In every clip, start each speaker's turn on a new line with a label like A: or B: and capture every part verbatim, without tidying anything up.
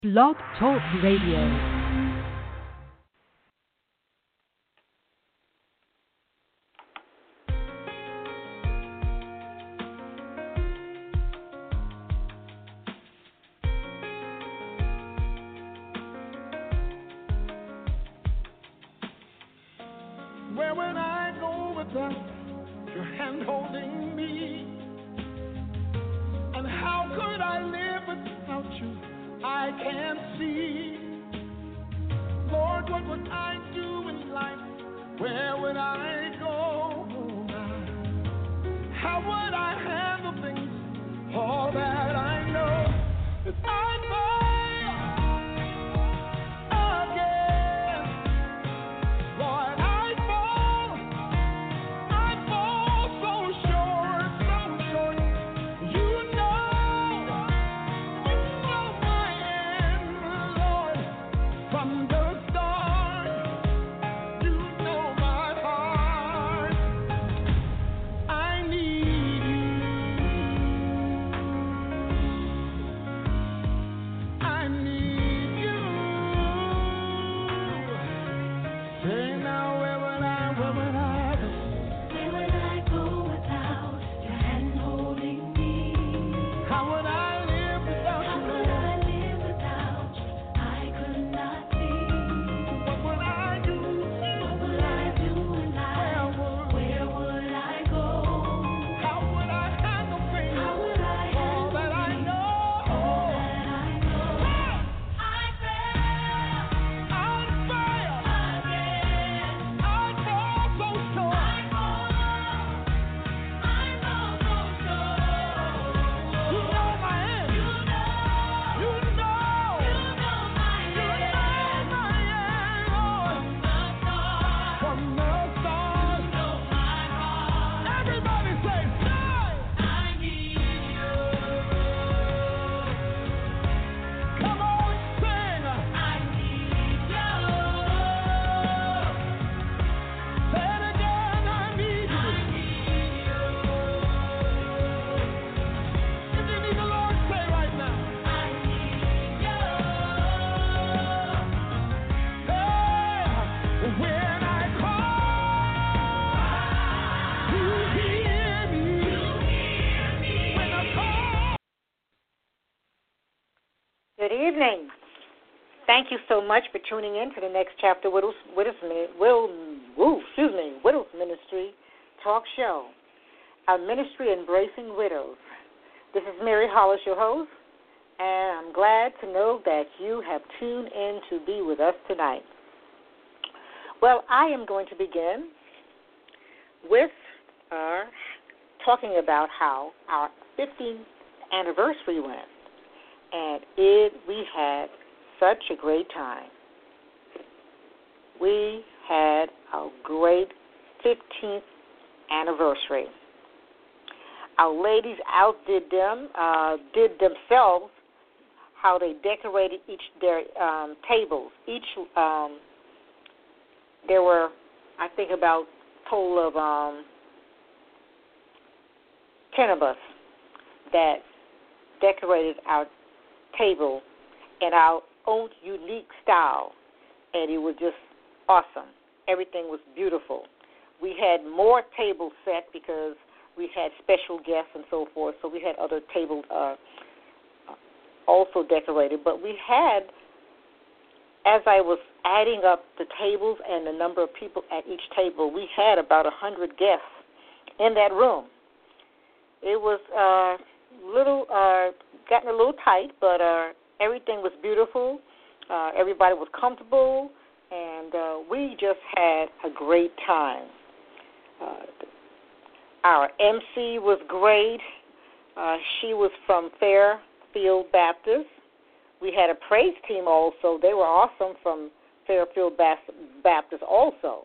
A: Blog Talk Radio.
B: Where would I go without your hand holding me? And how could I live without you? I can't see. Lord, what would I do in life? Where would I go now? How would I handle things? All that I know is I fall again. Lord, I fall. I fall so short, so short. You know, you know my end, Lord. From the start, you know my heart. I need you. I need you. Say now, where would I, where would I go?
C: Where would I go without your hand holding me?
B: How would I live without
C: How
B: you?
C: could I live without you? I could not see.
B: What would I do?
C: What would I do in life?
B: Where would,
C: Where would I go?
B: how would I handle things?
C: How would I
B: All
C: handle
B: that I
C: things?
B: know.
C: All that I know. I fell
B: I'd fail.
C: again.
B: I'd fall so short.
C: I fall. I fall so short.
B: You know my end.
C: You know.
B: You know.
C: You know my
B: You
C: end.
B: know my end, Lord.
C: From the start,
B: From the start.
C: you know my heart.
B: Everybody say, "Say."
C: I need you.
B: Come on, sing.
C: I need you.
B: Say it again. I need
C: I
B: you.
C: need you.
B: If you need the Lord, say right now.
C: I need you.
B: Hey, when I call, you hear me. When I call.
D: Good evening. Thank you so much for tuning in to the next chapter Widows, Widows, Mini- Will, woo, excuse me, Widows Ministry Talk Show. Our ministry embracing widows. This is Mary Hollis, your host, and I'm glad to know that you have tuned in to be with us tonight. Well, I am going to begin with uh, talking about how our fifteenth anniversary went, and it we had such a great time. We had a great fifteenth anniversary. Our ladies outdid them, uh, did themselves, how they decorated each their um, tables. Each um, there were, I think, about a total of um, ten of us that decorated our table in our own unique style, and it was just awesome. Everything was beautiful. We had more tables set because we had special guests and so forth, so we had other tables uh, also decorated. But we had, as I was adding up the tables and the number of people at each table, we had about one hundred guests in that room. It was uh, little, uh, gotten a little tight, but uh, everything was beautiful. Uh, everybody was comfortable, and uh, we just had a great time. Uh, our M C was great. Uh, she was from Fairfield Baptist. We had a praise team also. They were awesome from Fairfield Baptist also.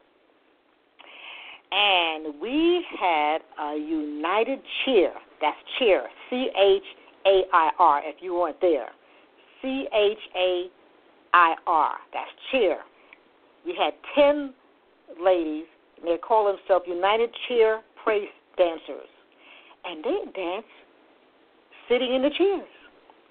D: And we had a united cheer. That's cheer, C H A I R, if you weren't there. C H A I R, that's cheer. We had ten ladies, and they call themselves United Cheer Praise Dancers. And they danced sitting in the chairs.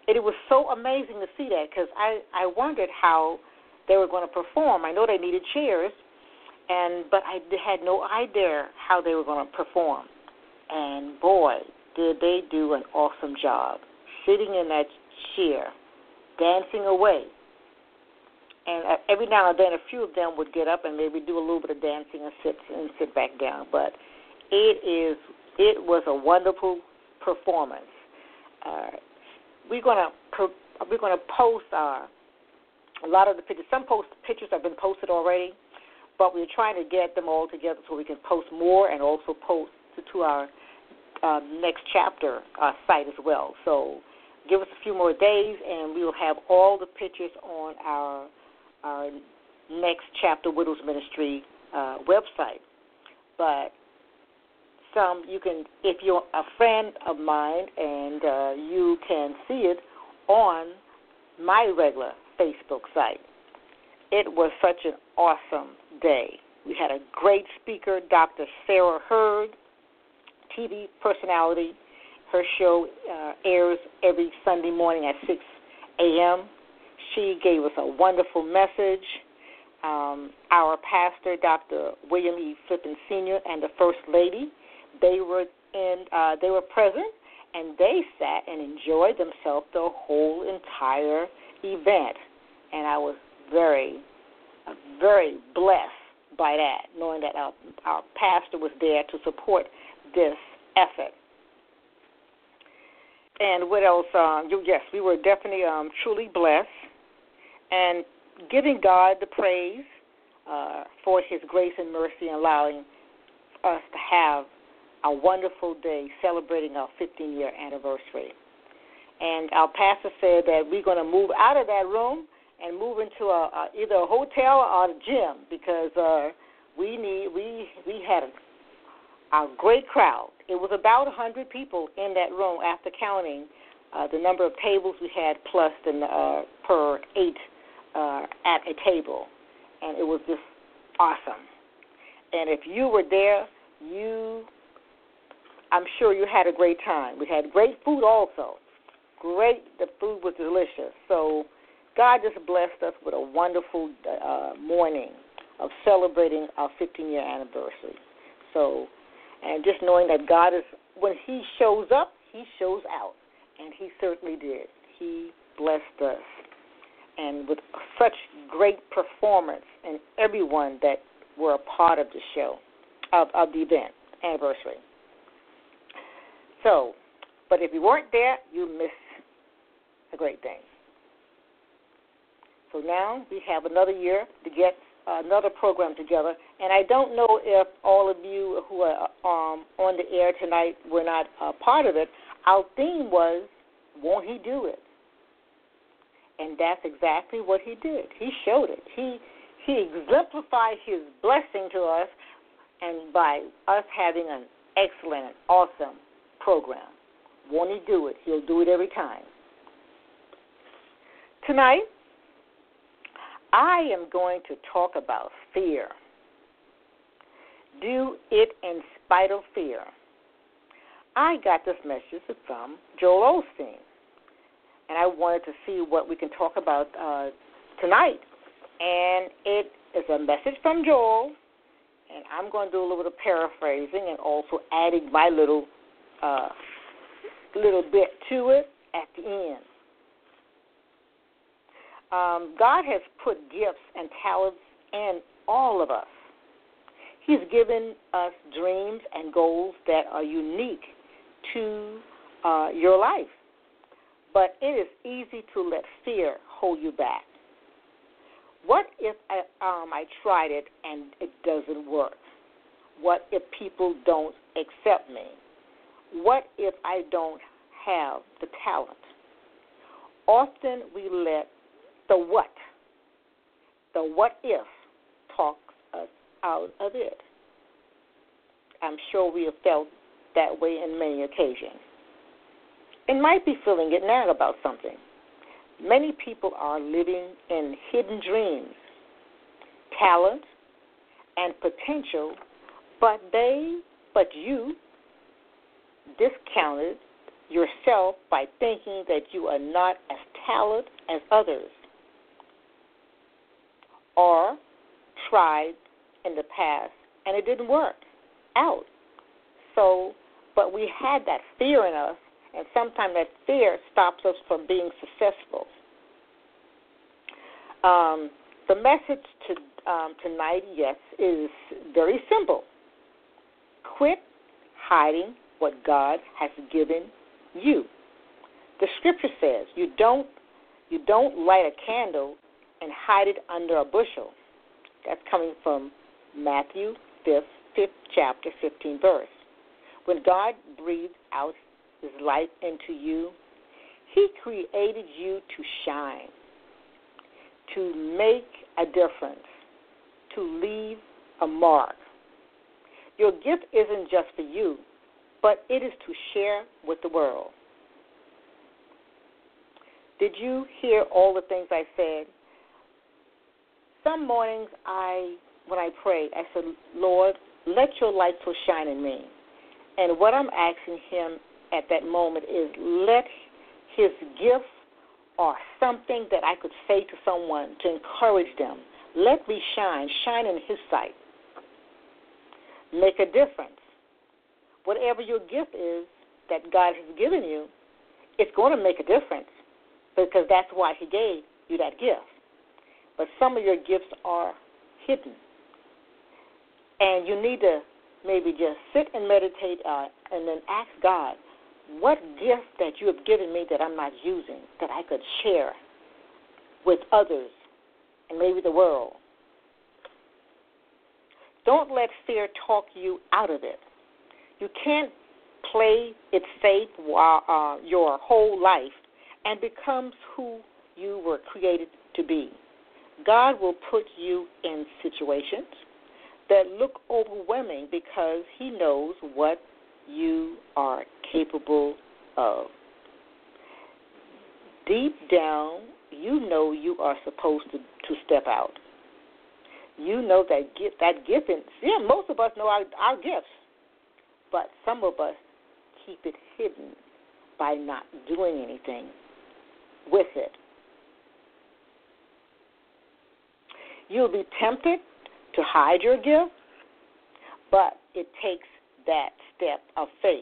D: it was so amazing to see that because I, I wondered how they were going to perform. I know they needed chairs, and but I had no idea how they were going to perform. And, boy, did they do an awesome job sitting in that chair, dancing away. And uh, every now and then a few of them would get up and maybe do a little bit of dancing and sit and sit back down. But it is it was a wonderful performance. Uh, we're gonna we're gonna post uh, a lot of the pictures. Some post pictures have been posted already, but we're trying to get them all together so we can post more and also post to, to our uh, next chapter uh, site as well. So give us a few more days, and we will have all the pictures on our our next chapter Widows Ministry uh, website. But some you can, if you're a friend of mine, and uh, you can see it on my regular Facebook site. It was such an awesome day. We had a great speaker, Doctor Sarah Hurd, T V personality. Her show uh, airs every Sunday morning at six a.m. She gave us a wonderful message. Um, our pastor, Doctor William E. Flippen Senior, and the First Lady, they were in. Uh, they were present, and they sat and enjoyed themselves the whole entire event. And I was very, uh, very blessed by that, knowing that our, our pastor was there to support this effort. And what else? Um, yes, we were definitely um, truly blessed, and giving God the praise uh, for His grace and mercy, and allowing us to have a wonderful day celebrating our fifteen-year anniversary. And our pastor said that we're going to move out of that room and move into a, a, either a hotel or a gym because uh, we need we we had a, a great crowd. It was about one hundred people in that room after counting uh, the number of tables we had plus the, uh, per eight uh, at a table. And it was just awesome. And if you were there, you, I'm sure you had a great time. We had great food also. Great, the food was delicious. So God just blessed us with a wonderful uh, morning of celebrating our fifteen-year anniversary. So, and just knowing that God is, when He shows up, He shows out. And He certainly did. He blessed us. And with such great performance and everyone that were a part of the show, of, of the event, anniversary. So, but if you weren't there, you missed a great thing. So now we have another year to get another program together. And I don't know if all of you who are um, on the air tonight were not a part of it. Our theme was, won't He do it? And that's exactly what He did. He showed it. He he exemplified His blessing to us, and by us having an excellent and awesome program. Won't He do it? He'll do it every time. Tonight, I am going to talk about fear. Do it in spite of fear. I got this message from Joel Osteen, and I wanted to see what we can talk about uh, tonight. And it is a message from Joel, and I'm going to do a little bit of paraphrasing and also adding my little uh, little bit to it at the end. Um, God has put gifts and talents in all of us. He's given us dreams and goals that are unique to uh, your life. But it is easy to let fear hold you back. What if I, um, I tried it and it doesn't work? What if people don't accept me? What if I don't have the talent? Often we let the what, the what if, talk us out of it. I'm sure we have felt that way in many occasions. And might be feeling it now about something. Many people are living in hidden dreams, talent, and potential, but they, but you, discounted yourself by thinking that you are not as talented as others or tried in the past and it didn't work out. So, but we had that fear in us, and sometimes that fear stops us from being successful. Um, the message to um, tonight, yes, is very simple. Quit hiding what God has given you. The scripture says you don't you don't light a candle and hide it under a bushel. That's coming from Matthew fifth, fifth chapter, fifteenth verse. When God breathed out His life into you, He created you to shine, to make a difference, to leave a mark. Your gift isn't just for you, but it is to share with the world. Did you hear all the things I said? Some mornings I, when I prayed, I said, Lord, let your light so shine in me. And what I'm asking Him at that moment is let His gift or something that I could say to someone to encourage them, let me shine, shine in His sight. Make a difference. Whatever your gift is that God has given you, it's going to make a difference because that's why He gave you that gift. But some of your gifts are hidden. And you need to maybe just sit and meditate uh, and then ask God, what gift that you have given me that I'm not using, that I could share with others and maybe the world? Don't let fear talk you out of it. You can't play it safe while, uh, your whole life and becomes who you were created to be. God will put you in situations that look overwhelming because He knows what you are capable of. Deep down, you know you are supposed to, to step out. You know that gift, that gift, and yeah, most of us know our, our gifts, but some of us keep it hidden by not doing anything with it. You'll be tempted to hide your gift, but it takes that step of faith.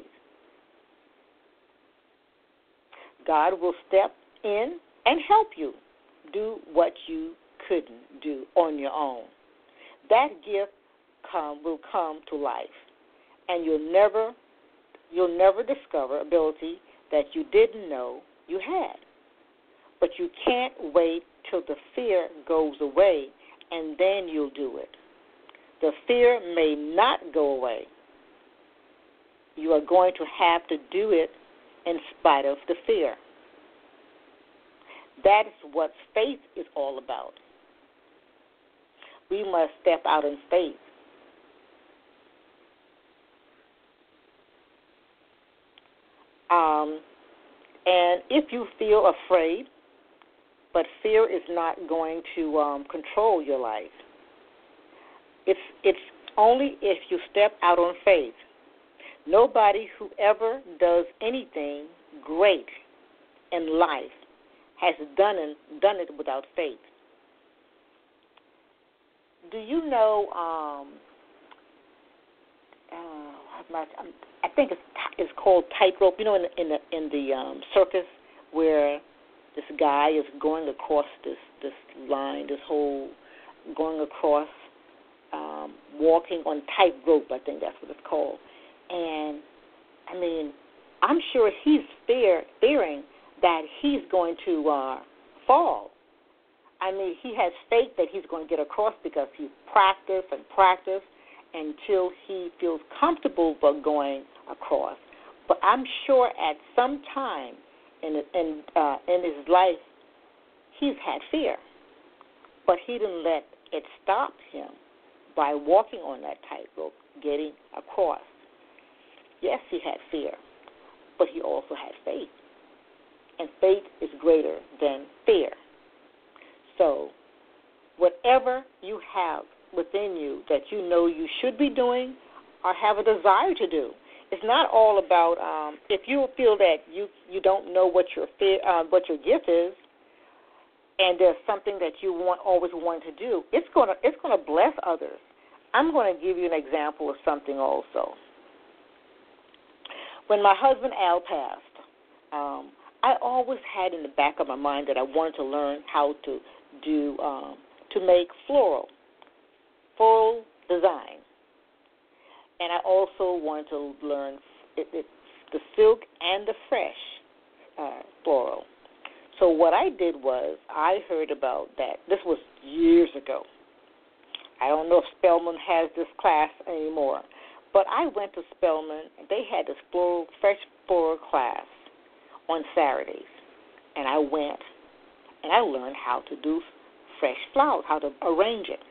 D: God will step in and help you do what you couldn't do on your own. That gift come, will come to life, and you'll never, you'll never discover ability that you didn't know you had. But you can't wait till the fear goes away, and then you'll do it. The fear may not go away. You are going to have to do it in spite of the fear. That is what faith is all about. We must step out in faith. Um, and if you feel afraid, but fear is not going to um, control your life, it's it's only if you step out on faith. Nobody who ever does anything great in life has done it, done it without faith. Do you know, um, uh, I think it's, it's called tightrope, you know, in the, in the, in the um, circus where this guy is going across this, this line, this whole going across, um, walking on tightrope, I think that's what it's called. And, I mean, I'm sure he's fear, fearing that he's going to uh, fall. I mean, he has faith that he's going to get across because he's practiced and practiced until he feels comfortable for going across. But I'm sure at some time in in, uh, in his life, he's had fear. But he didn't let it stop him by walking on that tightrope, getting across. Yes, he had fear, but he also had faith. And faith is greater than fear. So whatever you have within you that you know you should be doing or have a desire to do, it's not all about um, if you feel that you you don't know what your uh, what your gift is, and there's something that you want always want to do. It's gonna it's gonna bless others. I'm going to give you an example of something also. When my husband Al passed, um, I always had in the back of my mind that I wanted to learn how to do um, to make floral, full design. And I also wanted to learn it, it, the silk and the fresh uh, floral. So what I did was I heard about that. This was years ago. I don't know if Spelman has this class anymore, but I went to Spelman. And they had this floral, fresh floral class on Saturdays, and I went and I learned how to do fresh flowers, how to arrange it.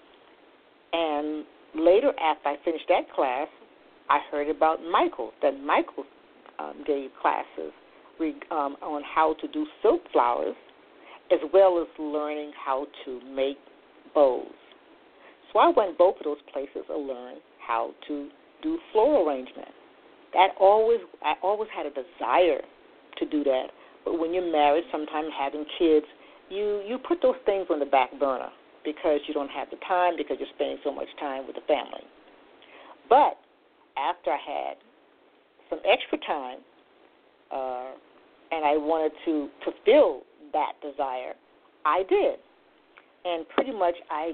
D: And later, after I finished that class, I heard about Michael, that Michael um, gave classes um, on how to do silk flowers, as well as learning how to make bows. So I went both of those places to learn how to do floral arrangement. That always, I always had a desire to do that. But when you're married, sometimes having kids, you, you put those things on the back burner because you don't have the time, because you're spending so much time with the family. But after I had some extra time uh, and I wanted to fulfill that desire, I did. And pretty much I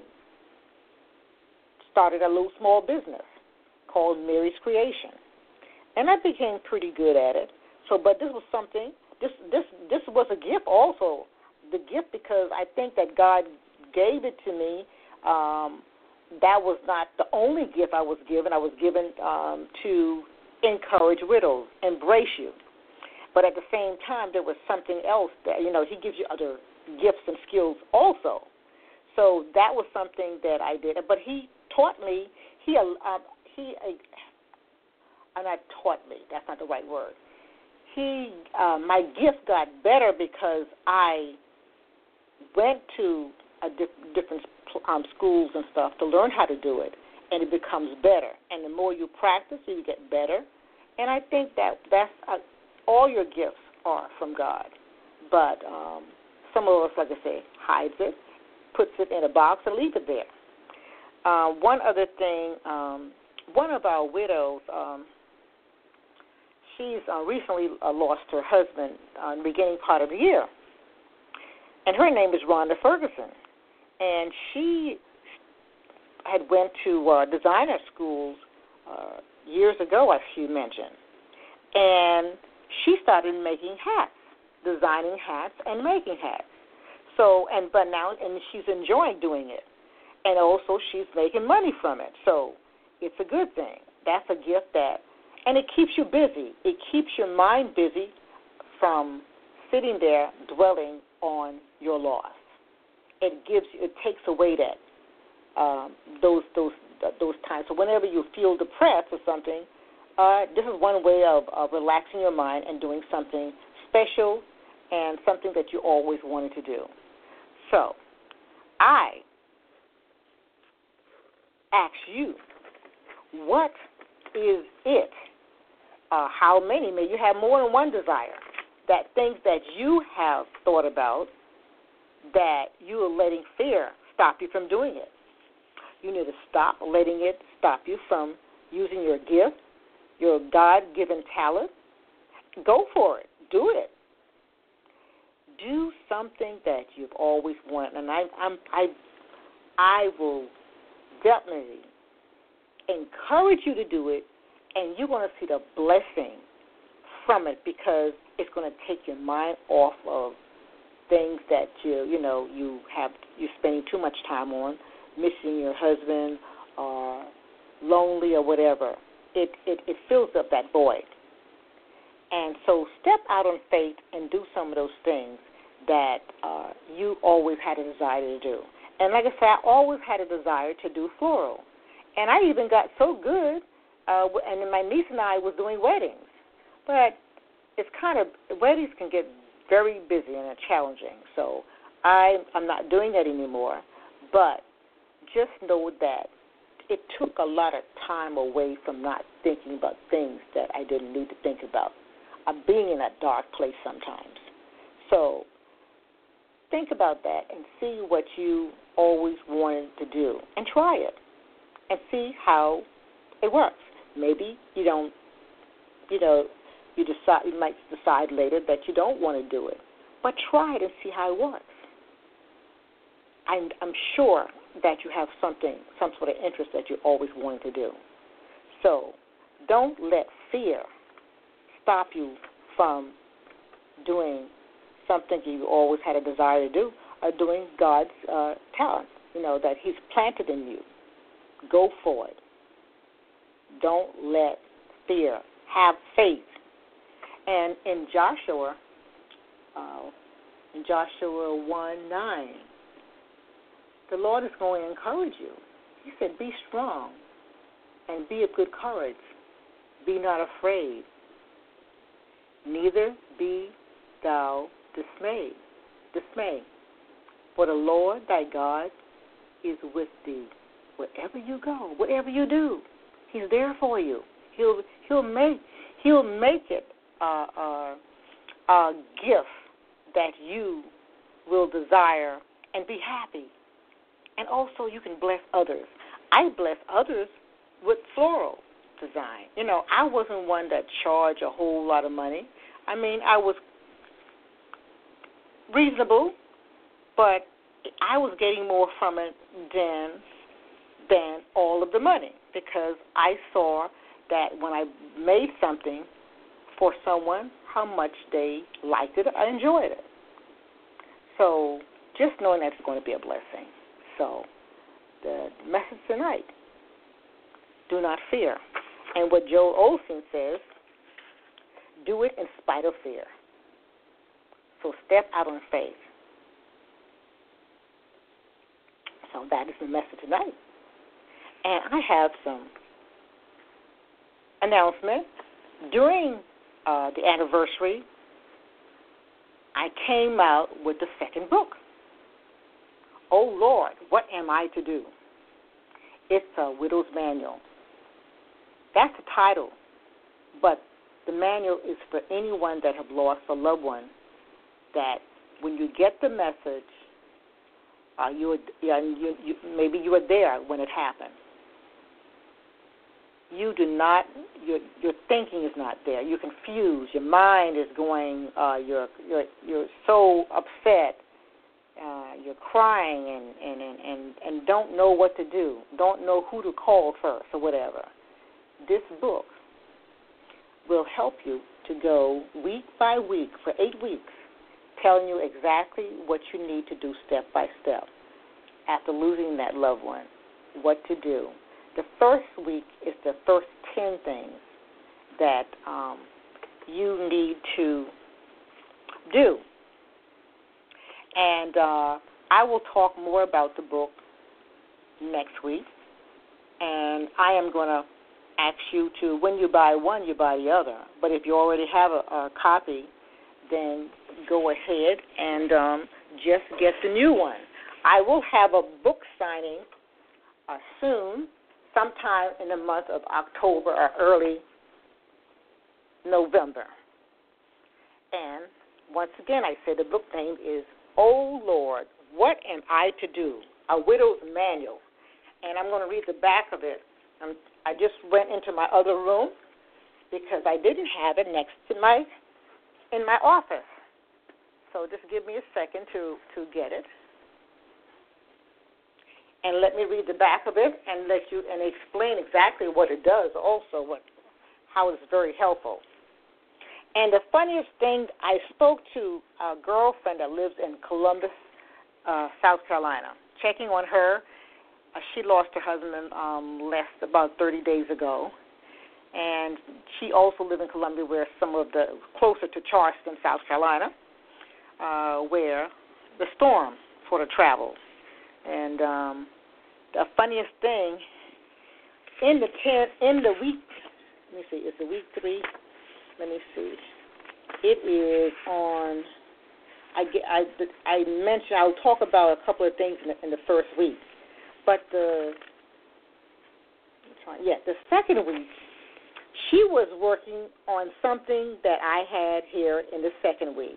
D: started a little small business called Mary's Creation. And I became pretty good at it. So, but this was something, this this this was a gift also. The gift, because I think that God gave it to me. Um, that was not the only gift I was given. I was given um, to encourage widows, embrace you. But at the same time, there was something else that, you know, he gives you other gifts and skills also. So that was something that I did. But he taught me, he, uh, he uh, not taught me, that's not the right word. He, uh, my gift got better because I went to a diff- different um, schools and stuff to learn how to do it, and it becomes better. And the more you practice, you get better. And I think that that's uh, all your gifts are from God. But um, some of us, like I say, hides it, puts it in a box, and leave it there. Uh, one other thing, um, one of our widows, um, she's uh, recently uh, lost her husband uh, in the beginning part of the year. And her name is Rhonda Ferguson. And she had went to uh, designer schools uh, years ago, as she mentioned. And she started making hats, designing hats and making hats. So, and but now, and she's enjoying doing it. And also she's making money from it. So it's a good thing. That's a gift that, and it keeps you busy. It keeps your mind busy from sitting there dwelling on your loss. It gives, it takes away that um, those those those times. So whenever you feel depressed or something, uh, this is one way of, of relaxing your mind and doing something special and something that you always wanted to do. So I ask you, what is it? Uh, how many? May you have more than one desire. That things that you have thought about that you are letting fear stop you from doing it. You need to stop letting it stop you from using your gift, your God-given talent. Go for it. Do it. Do something that you've always wanted, and I, I'm, I, I will definitely encourage you to do it, and you're going to see the blessing from it because it's going to take your mind off of things that you you know you have you're spending too much time on, missing your husband or lonely or whatever. It it, it fills up that void. And so step out on faith and do some of those things that uh, you always had a desire to do. And like I said, I always had a desire to do floral. And I even got so good, uh, and then my niece and I was doing weddings. But it's kind of, weddings can get very busy and challenging. So I, I'm not doing that anymore. But just know that it took a lot of time away from not thinking about things that I didn't need to think about. I'm being in that dark place sometimes. So think about that and see what you always wanted to do and try it and see how it works. Maybe you don't, you know, you decide you might decide later that you don't want to do it, but try it and see how it works. I'm, I'm sure that you have something, some sort of interest that you always wanted to do. So don't let fear stop you from doing something you always had a desire to do, or doing God's uh, talent, you know, that He's planted in you. Go for it. Don't let fear. Have faith. And in Joshua, uh, in Joshua one nine, the Lord is going to encourage you. He said, be strong and be of good courage. Be not afraid. Neither be thou dismayed. Dismay. For the Lord thy God is with thee wherever you go, whatever you do. He's there for you. He'll he'll make he'll make it a, a, a gift that you will desire and be happy. And also you can bless others. I bless others with floral design. You know, I wasn't one that charged a whole lot of money. I mean, I was reasonable, but I was getting more from it than than all of the money, because I saw that when I made something for someone, how much they liked it, I enjoyed it. So just knowing that's going to be a blessing. So the message tonight, do not fear. And what Joel Osteen says, do it in spite of fear. So step out on faith. So that is the message tonight. And I have some announcements. During uh, the anniversary, I came out with the second book. Oh, Lord, what am I to do? It's a widow's manual. That's the title. But the manual is for anyone that have lost a loved one, that when you get the message, uh, you, were, yeah, you, you maybe you were there when it happened. You do not, your your thinking is not there. You're confused. Your mind is going, uh, you're, you're, you're so upset. Uh, you're crying and, and, and, and, and don't know what to do. Don't know who to call first or whatever. This book will help you to go week by week for eight weeks, telling you exactly what you need to do step by step after losing that loved one, what to do. The first week is the first ten things that um, you need to do. And uh, I will talk more about the book next week. And I am going to ask you to, when you buy one, you buy the other. But if you already have a, a copy, then go ahead and um, just get the new one. I will have a book signing uh, soon, sometime in the month of October or early November. And once again, I say the book name is Oh Lord, What Am I to Do? A Widow's Manual. And I'm going to read the back of it. Um, I just went into my other room because I didn't have it next to my in my office. So just give me a second to, to get it. And let me read the back of it and let you and explain exactly what it does also, what how it's very helpful. And the funniest thing, I spoke to a girlfriend that lives in Columbus, uh, South Carolina, checking on her. Uh, she lost her husband um, less about thirty days ago. And she also lived in Columbia, where some of the, closer to Charleston, South Carolina, uh, where the storm sort of traveled. And um, the funniest thing, in the ten, in the week, let me see, it's the week three. Let me see. It is on. I get. I I mentioned. I'll talk about a couple of things in the, in the first week, but the Yeah, the second week, she was working on something that I had here in the second week.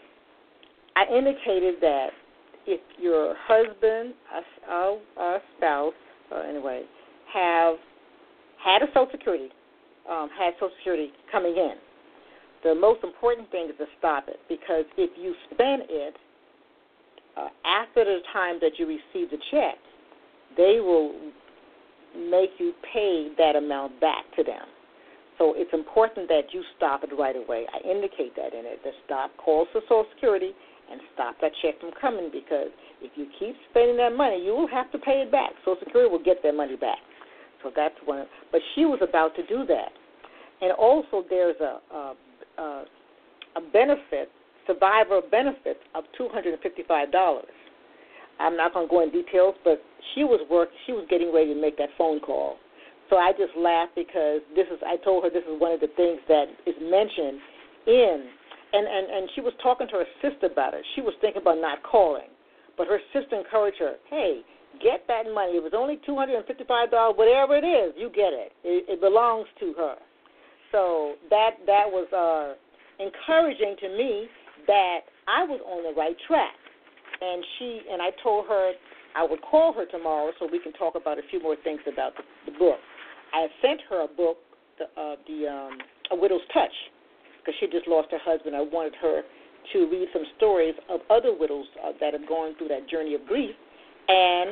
D: I indicated that if your husband or a spouse, uh, anyway, have had a Social Security, um, had Social Security coming in, the most important thing is to stop it, because if you spend it uh, after the time that you receive the check, they will make you pay that amount back to them. So it's important that you stop it right away. I indicate that in it, to stop, call for Social Security, and stop that check from coming, because if you keep spending that money, you will have to pay it back. Social Security will get their money back. So that's one. But she was about to do that. And also there's a, a, a, a benefit, survivor benefit of two hundred fifty-five dollars. I'm not going to go in details, but she was work. She was getting ready to make that phone call. So I just laughed because this is. I told her this is one of the things that is mentioned in, and, and, and she was talking to her sister about it. She was thinking about not calling, but her sister encouraged her, hey, get that money. It was only two hundred fifty-five dollars, whatever it is, you get it. It, it belongs to her. So that that was uh, encouraging to me that I was on the right track. And she and I told her I would call her tomorrow so we can talk about a few more things about the, the book. I sent her a book, the, uh, the um, A Widow's Touch, because she just lost her husband. I wanted her to read some stories of other widows uh, that have gone through that journey of grief, and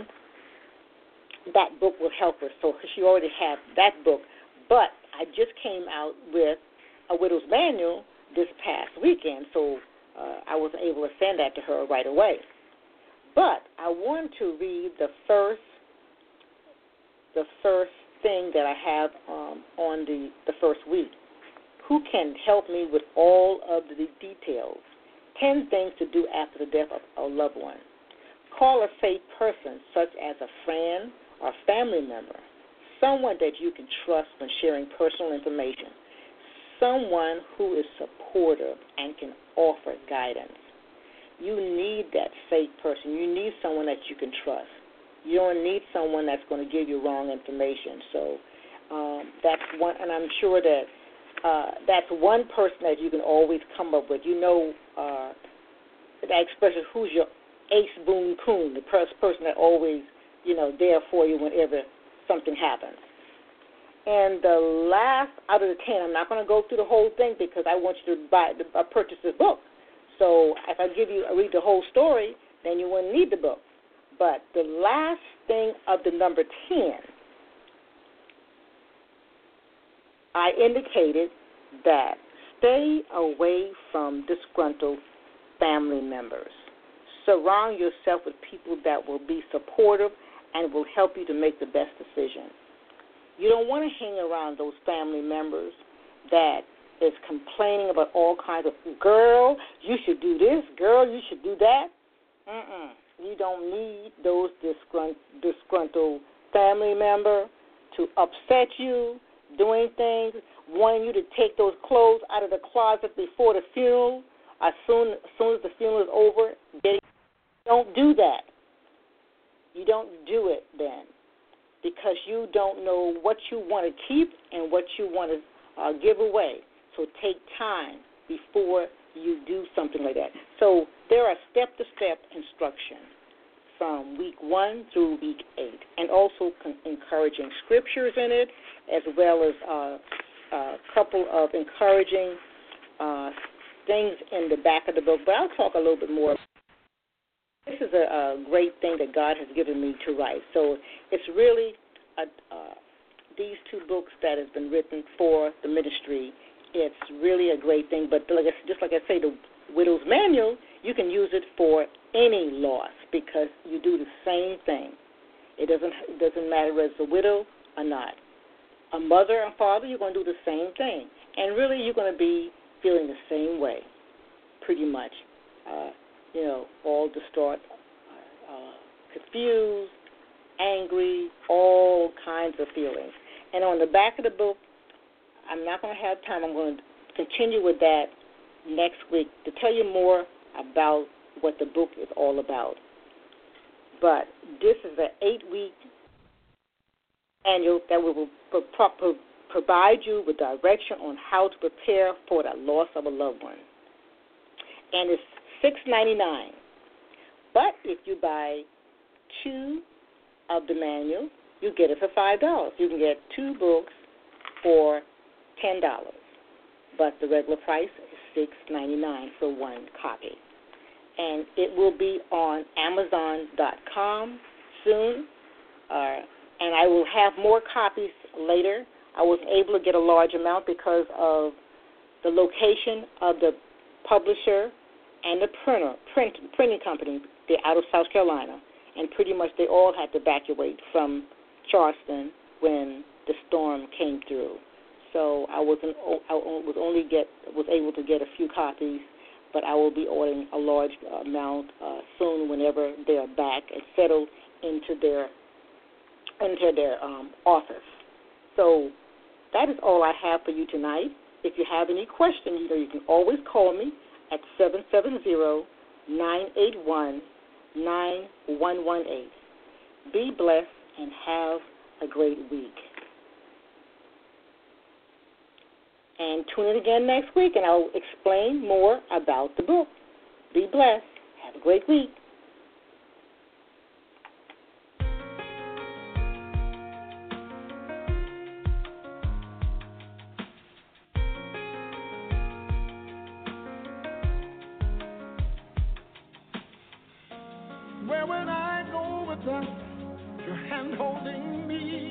D: that book will help her. So she already had that book. But I just came out with A Widow's Manual this past weekend, so uh, I was able to send that to her right away. But I want to read the first, the first thing that I have um, on the, the first week. Who can help me with all of the details? Ten things to do after the death of a loved one. Call a safe person, such as a friend or family member, someone that you can trust when sharing personal information, someone who is supportive and can offer guidance. You need that safe person. You need someone that you can trust. You don't need someone that's going to give you wrong information. So um, that's one, and I'm sure that uh, that's one person that you can always come up with. You know uh, that expression, who's your ace boon coon, the person that always, you know, there for you whenever something happens. And the last out of the ten, I'm not going to go through the whole thing because I want you to buy, uh, purchase this book. So if I give you, I read the whole story, then you wouldn't need the book. But the last thing of the number ten, I indicated that stay away from disgruntled family members. Surround yourself with people that will be supportive and will help you to make the best decision. You don't want to hang around those family members that is complaining about all kinds of, girl, you should do this, girl, you should do that. Mm-mm. You don't need those disgrunt- disgruntled family member to upset you, doing things, wanting you to take those clothes out of the closet before the funeral. As soon, as soon as the funeral is over, getting, don't do that. You don't do it then, because you don't know what you want to keep and what you want to uh, give away. So take time before you do something like that. So there are step-to-step instructions from week one through week eight, and also con- encouraging scriptures in it, as well as uh, a couple of encouraging uh, things in the back of the book. But I'll talk a little bit more. This is a, a great thing that God has given me to write. So it's really a, uh, these two books that has been written for the ministry. It's really a great thing. But like I, just like I say, the Widow's Manual, you can use it for any loss because you do the same thing. It doesn't it doesn't matter whether it's a widow or not. A mother and father, you're going to do the same thing. And really, you're going to be feeling the same way, pretty much. Uh, you know, all distraught, uh, confused, angry, all kinds of feelings. And on the back of the book, I'm not going to have time. I'm going to continue with that next week to tell you more about what the book is all about. But this is an eight-week annual that will pro- pro- provide you with direction on how to prepare for the loss of a loved one. And it's six ninety-nine. But if you buy two of the manual, you get it for five dollars. You can get two books for ten dollars. But the regular price is six ninety-nine for one copy. And it will be on Amazon dot com soon. Uh, and I will have more copies later. I wasn't able to get a large amount because of the location of the publisher and the printer, print, printing company. They're out of South Carolina, and pretty much they all had to evacuate from Charleston when the storm came through. So I wasn't, I was only get was able to get a few copies, but I will be ordering a large amount uh, soon whenever they are back and settled into their into their um, office. So that is all I have for you tonight. If you have any questions, you know you can always call me at seven seven zero, nine eight one, nine one one eight. Be blessed and have a great week. And tune in again next week, and I'll explain more about the book. Be blessed. Have a great week.
B: Where would I go without your hand holding me?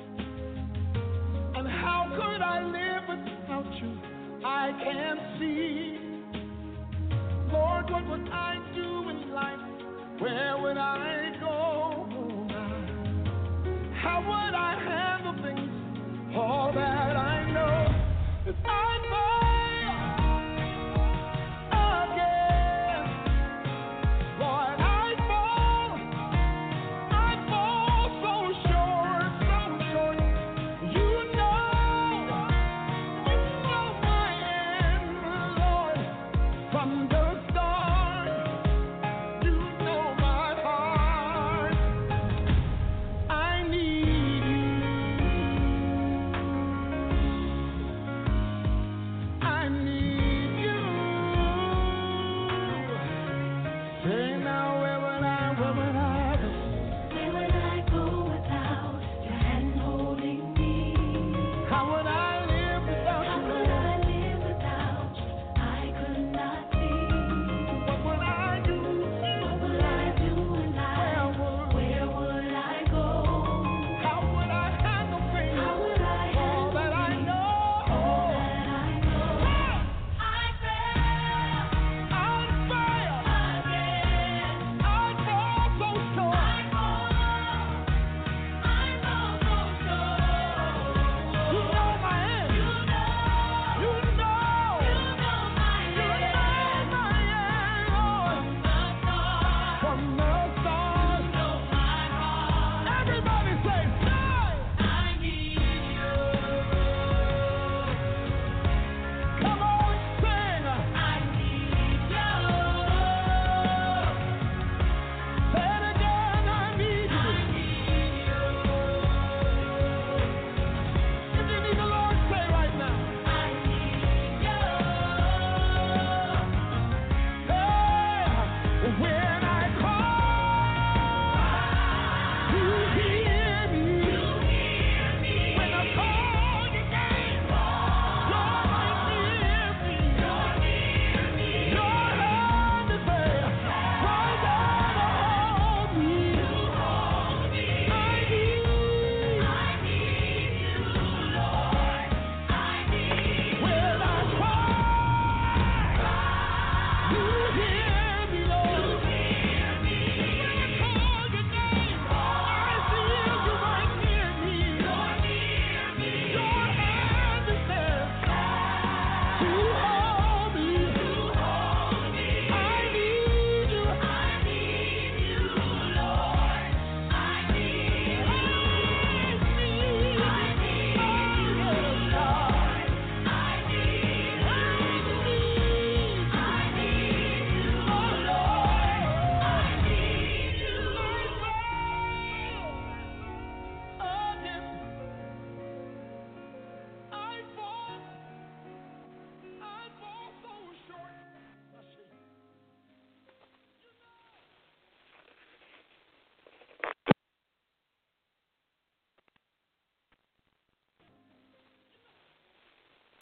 B: And how could I live without you? I can't see. Lord, what would I do in life? Where would I go? How would I handle things? All that I know is I